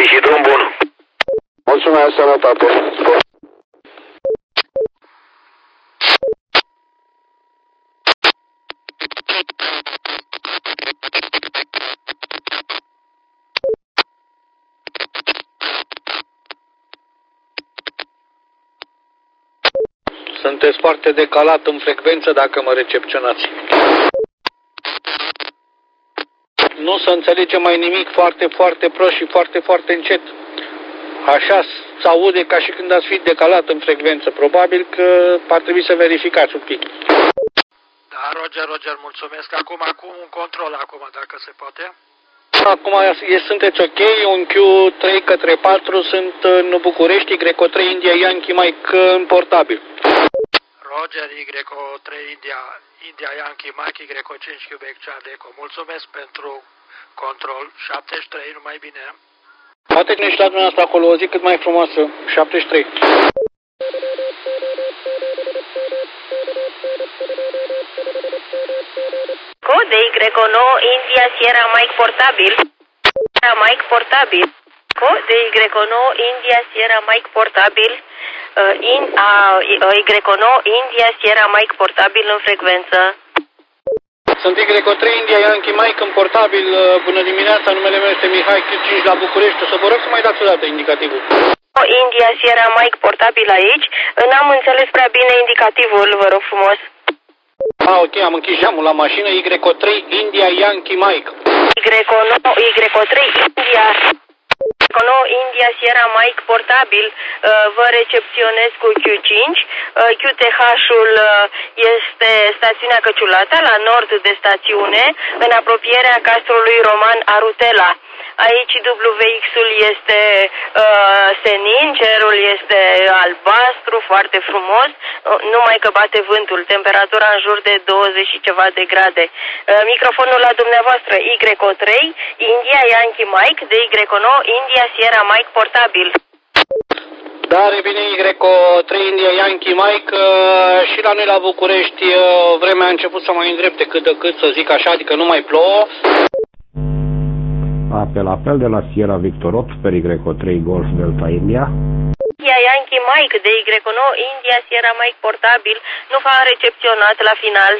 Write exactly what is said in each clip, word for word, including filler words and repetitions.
și drum bun. Mulțumesc, sănătate. Sunteți foarte decalat în frecvență dacă mă recepționați. Nu se înțelege mai nimic, foarte, foarte prost și foarte, foarte încet. Așa se aude ca și când ați fi decalat în frecvență. Probabil că ar trebui să verificați un pic. Da, Roger, Roger, mulțumesc. Acum, acum un control, acum, dacă se poate. Acum e, sunteți ok, un Q trei către patru, sunt în București, Y trei India Yankee Mike în portabil. Roger, Y trei India, India Yankee Mike, Y cinci Quebec Charlie Echo. Mulțumesc pentru control. șaptezeci și trei, numai bine. Poate ne și la dumneavoastră acolo o zi cât mai frumoasă. șaptezeci și trei. Code Y nouă India Sierra Mike portabil. Sierra Mike portabil. Code Y nouă India Sierra Mike portabil. Uh, in, uh, Y nouă India Sierra Mike portabil în frecvență. Sunt Y trei India Yankee Mike în portabil. Bună dimineața, numele meu este Mihai Q cinci la București. O să vă rog să mai dați o dată indicativul. India Sierra Mike portabil aici. N-am înțeles prea bine indicativul, vă rog frumos. Ah, ok, am închis geamul la mașină. Y trei India Yankee Mike. Y nouă Y trei India Y nouă India Sierra Mike portabil, vă recepționez cu Q cinci. Q T H-ul este stațiunea Căciulata, la nord de stațiune, în apropierea castrului Roman Arutela. Aici W X-ul este uh, senin, cerul este albastru, foarte frumos, uh, numai că bate vântul, temperatura în jur de douăzeci și ceva de grade. Uh, microfonul la dumneavoastră Y trei, India Yankee Mike, de Y nouă, India Sierra Mike portabil. Da, revine Y trei India Yankee Mike uh, și la noi la București uh, vremea a început să mai îndrepte cât de cât, să zic așa, adică nu mai plouă. Apel, apel de la Sierra Victor opt per Y trei Golf Delta India. India Yankee Mike de Y nouă India Sierra Mike portabil nu v-a recepționat la final.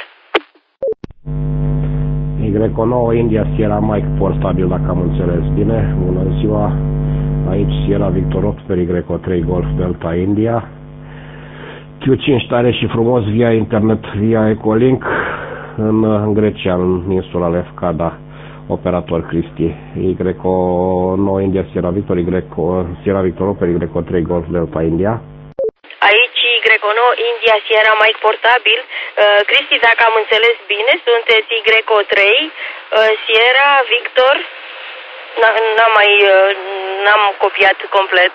Y nouă India Sierra Mike portabil, dacă am înțeles bine. Bună ziua. Aici Sierra Victor opt per Y trei Golf Delta India. Q cinci tare și frumos via internet, via Echolink în, în Grecia, în insula Lefkada. Operator Cristi. Y nouă India Sierra Victor, Y Sierra Victor opt per Y trei Golf Delta India. Aici Y nouă India Sierra Mike portabil. Uh, Cristi, dacă am înțeles bine, sunteți Y trei uh, Sierra Victor. N-am mai uh, n-am copiat complet.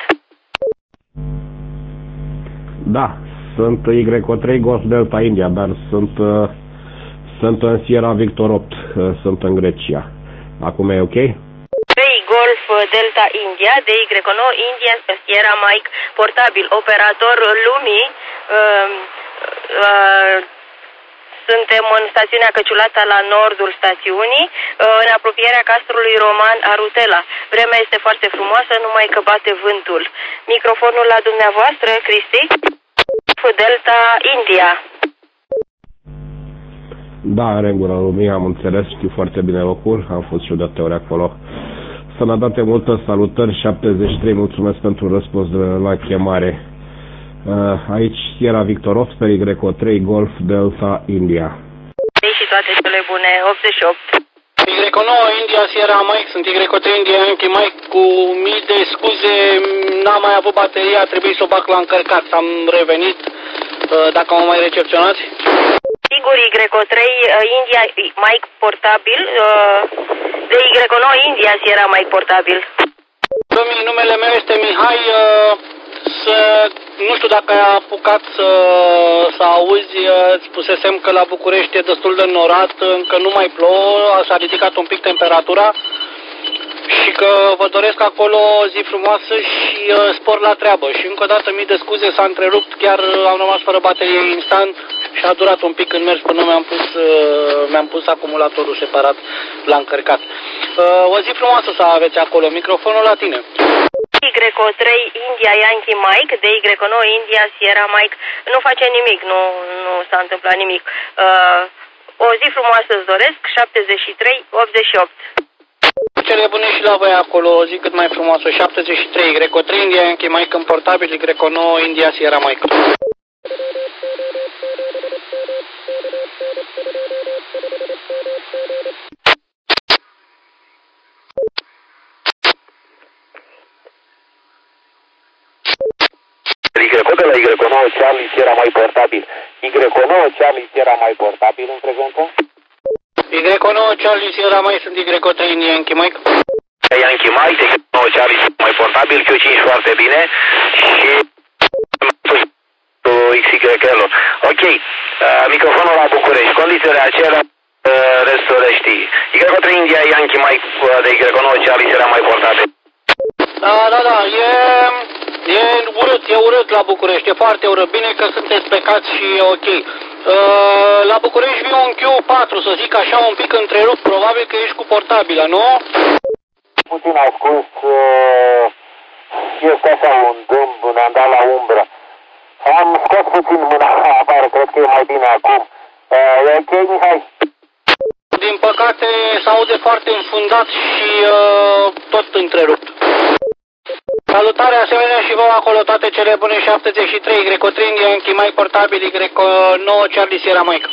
Da, sunt Y trei Golf Delta India, dar sunt uh, sunt în Sierra Victor opt, uh, sunt în Grecia. Acum e ok? trei Golf Delta India, de Y nouă India Sierra Mike portabil, operator lumii. Uh, uh, suntem în stațiunea Căciulata, la nordul stațiunii, uh, în apropierea castrului Roman Arutela. Vremea este foarte frumoasă, numai că bate vântul. Microfonul la dumneavoastră, Cristi. Delta India. Da, în regulă, lumii, am înțeles, știu foarte bine locul, am fost și eu de ori acolo. Sănătate multă, salutări, șaptezeci și trei, mulțumesc pentru răspuns la chemare. Aici Sierra Victor opt per Y trei Golf Delta India. Și toate cele bune, optzeci și opt. Y nouă India Sierra Mike, sunt Y trei India Yankee Mike, cu mii de scuze, n-am mai avut bateria, a trebuit să o bag la încărcat, am revenit, dacă mă mai recepționați. Sigur, Y trei India Mike portabil, de Y nouă India Sierra Mike portabil. Domnule, numele meu este Mihai, să, nu știu dacă ai apucat să, să auzi, îți spusesem că la București e destul de norat, încă nu mai plouă, s-a ridicat un pic temperatura. și că vă doresc acolo o zi frumoasă și uh, spor la treabă. Și încă o dată mii de scuze, s-a întrerupt, chiar am rămas fără baterie instant și a durat un pic în mers până mi-am pus, uh, mi-am pus acumulatorul separat la încărcat. Uh, o zi frumoasă să aveți acolo, microfonul la tine. Y O trei India Yankee Mike, de Y O nouă India Sierra Mike, nu face nimic, nu, nu s-a întâmplat nimic. Uh, o zi frumoasă îți doresc, șaptezeci și trei optzeci și opt. Cele bune și la voi acolo, o zi cât mai frumoasă, șaptezeci și trei Y O trei India Yankee Mike în portabil, Y O nouă India Sierra Mike. Y de la Y O nouă Charlie Sierra mai portabil. Y O nouă Charlie Sierra mai portabil în frecvență? Y O nouă Charlie Sierra mai sunt Y O trei Yankee Mike. Yankee Mike, Y O nouă Charlie mai portabil, Q cinci foarte bine și X Y L. Ok, uh, microfonul la București, condițiile acelea, uh, restul le știi. Y O trei India Yankee Mike de Y O nouă Charlie Sierra mai portabil. Da, da, da, e, e urât, e urât la București, e foarte urât. Bine că sunteți plecați și e ok. Uh, la București vine un Q patru, să zic așa, un pic întrerupt, probabil că ești cu portabila, nu? Puțin ascuns, uh, este așa un dâmb, ne-am dat la umbră. Am scos puțin mâna afară, cred că e mai bine acum. Uh, e ok, Mihai? Din păcate s-aude foarte înfundat și uh, tot întrerupt. Salutare asemenea și vouă acolo, toate cele bune, șaptezeci și trei Y O trei India Yankee Mike portabil, Y O nouă Charlie Sierra Mike.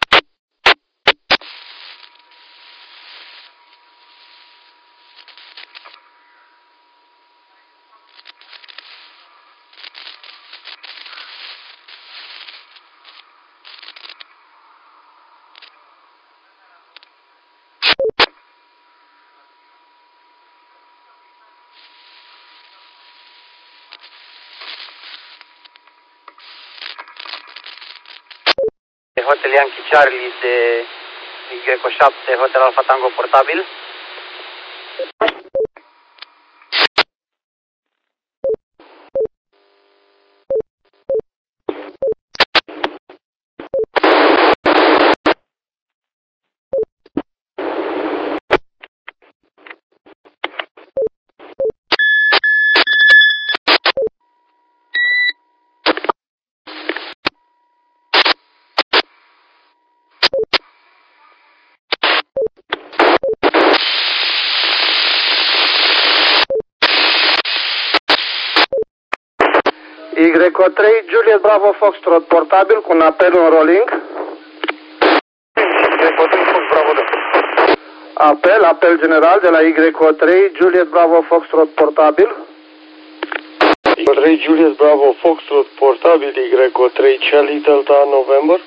Hotel Yankee Charlie de Y O șapte, Hotel Alfa Tango portabil. Y O trei Juliet Bravo Foxtrot portabil cu un apel în rolling. Y O trei Fox Bravo de. Apel, apel general de la Y O trei Juliet Bravo Foxtrot portabil. Y O trei Juliet Bravo Foxtrot portabil, Y O trei Charlie Delta November.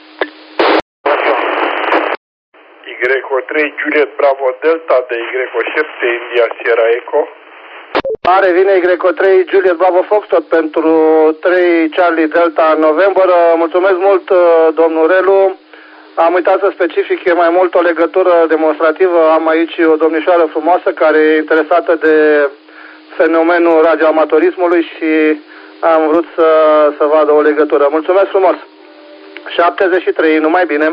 Y O trei Juliet Bravo Delta de Y O șapte India Sierra Echo. Are, vine Y O trei Juliet Bravo Foxtrot pentru trei Charlie Delta November. Mulțumesc mult, domnul Relu. Am uitat să specific, e mai mult o legătură demonstrativă. Am aici o domnișoară frumoasă care e interesată de fenomenul radioamatorismului și am vrut să, să vadă o legătură. Mulțumesc frumos! șaptezeci și trei, numai bine!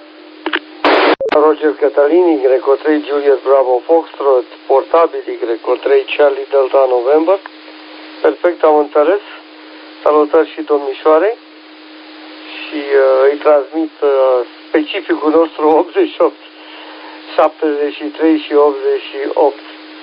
Roger Cătălin, Y O trei Juliet Bravo Foxtrot, portabil, Y O trei Charlie Delta November. Perfect, am înțeles. Salutări și domnișoarei. Și uh, îi transmit uh, specificul nostru optzeci și opt, șaptezeci și trei și optzeci și opt.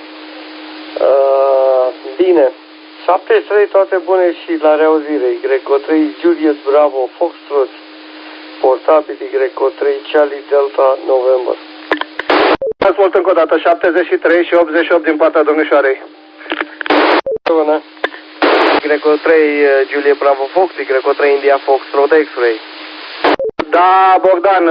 Uh, bine. șaptezeci și trei, toate bune și la reauzire. Y O trei Juliet Bravo Foxtrot, portabil, Y O trei Charlie Delta November. Mulțumesc mult încă o dată, șaptezeci și trei și optzeci și opt din partea domnișoarei. Bună. Y O trei Juliet Bravo Fox, Y O trei India Fox Road X-Ray. Da, Bogdan,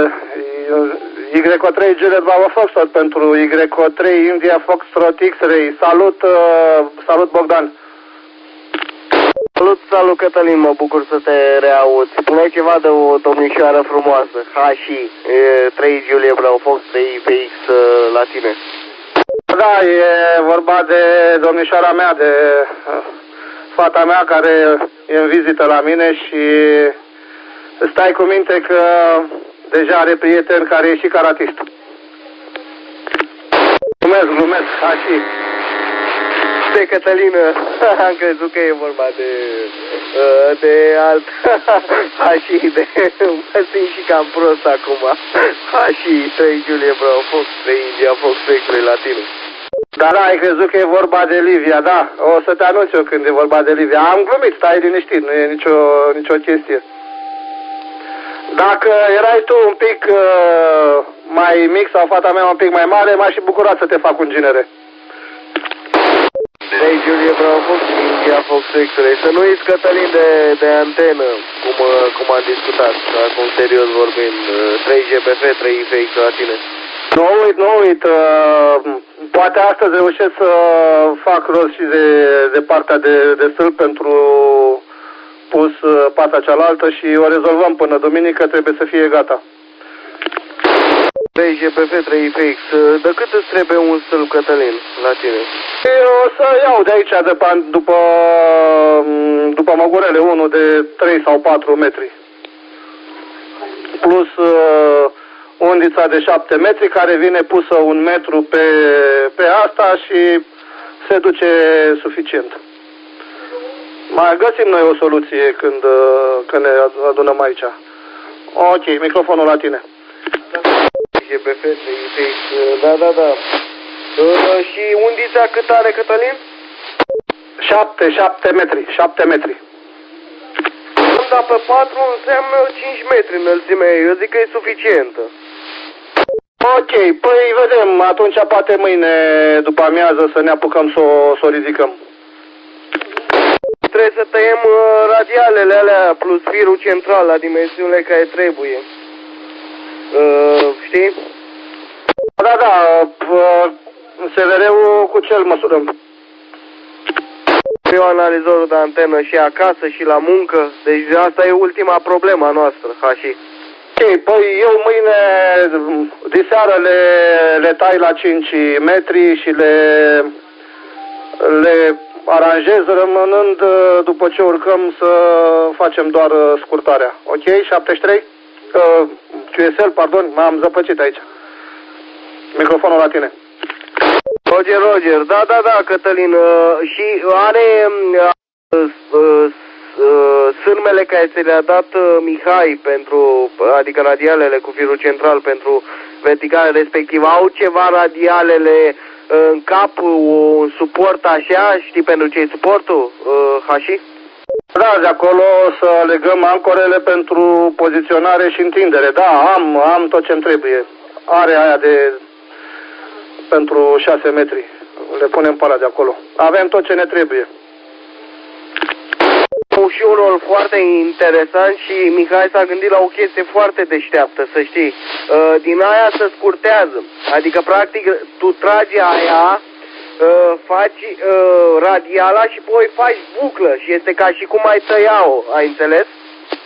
Y O trei Juliet Bravo Foxtrot pentru Y O trei India Foxtrot X-Ray. Salut, salut Bogdan. Salut, salut Cătălin, mă bucur să te reaud. Spune ceva de o domnișoară frumoasă, H și trei Juliet Bravo Fox, trei P X la tine. Da, e vorba de domnișoara mea, de fata mea care e în vizită la mine și stai cu minte că deja are prieten care e și karatist. Glumesc, glumesc, așa. De Cătălină, am crezut că e vorba de, de alt, așa, de, mă simt și cam prost acum, așa, trei Julie Bravo Fox, trei India Fox, trei trei Latino. Da, da, ai crezut că e vorba de Livia, da, o să te anunț eu când e vorba de Livia. Am glumit, stai liniștit, nu e nicio, nicio chestie. Dacă erai tu un pic uh, mai mic sau fata mea un pic mai mare, m-aș fi bucurat să te fac un ginere. Trei Julie Bravo Fox, India Fox, trei. Să nu uiți, Cătălin, de, de antenă, cum, cum am discutat, acum serios vorbind, trei G P F, trei F X la tine. Nu uit, nu uit, uh, poate astăzi reușesc să fac rost și de, de partea de, de stâlp pentru pus uh, partea cealaltă și o rezolvăm până duminică, trebuie să fie gata. trei G P F, trei F X, de cât îți trebuie un stâlp, Cătălin, la tine? Eu o să iau de aici, de, după, după Măgurele, unul de trei sau patru metri. Plus uh, undița de șapte metri, care vine pusă un metru pe, pe asta și se duce suficient. Mai găsim noi o soluție când, când ne adunăm aici. Ok, microfonul la tine. G P F, trei F X, da, da, da. Uh, și undița cât are, Cătălin? șapte, șapte metri, șapte metri. Dar pe patru înseamnă cinci metri înălțime, eu zic că e suficientă. Ok, păi vedem, atunci poate mâine după amiază să ne apucăm să o, să o ridicăm. Trebuie să tăiem uh, radialele alea plus firul central la dimensiunile care trebuie. Uh, știi? Da, da, S V R-ul cu ce îl măsurăm? Eu analizorul de antenă și acasă și la muncă, deci asta e ultima problema noastră, Hași. Ok, păi eu mâine diseară le, le tai la cinci metri și le, le aranjez rămânând după ce urcăm să facem doar scurtarea. Ok? șaptezeci și trei? Uh, Q S L, pardon, m-am zăpăcit aici. Microfonul la tine. Roger, Roger, da, da, da, Cătălin, uh, și are uh, uh, uh, sârmele care ți le-a dat uh, Mihai pentru, adică radialele cu firul central pentru verticale respectiv, au ceva radialele uh, în cap, un suport așa, știi pentru ce e suportul, uh, Hași? Da, de acolo să legăm ancorele pentru poziționare și întindere. Da, am, am tot ce-mi trebuie. Are aia de pentru șase metri. Le punem pe alea de acolo. Avem tot ce ne trebuie. Și un rol foarte interesant și Mihai s-a gândit la o chestie foarte deșteaptă, să știi. Din aia se scurtează. Adică, practic, tu tragi aia, faci radiala și apoi faci buclă și este ca și cum ai tăia-o. Ai înțeles?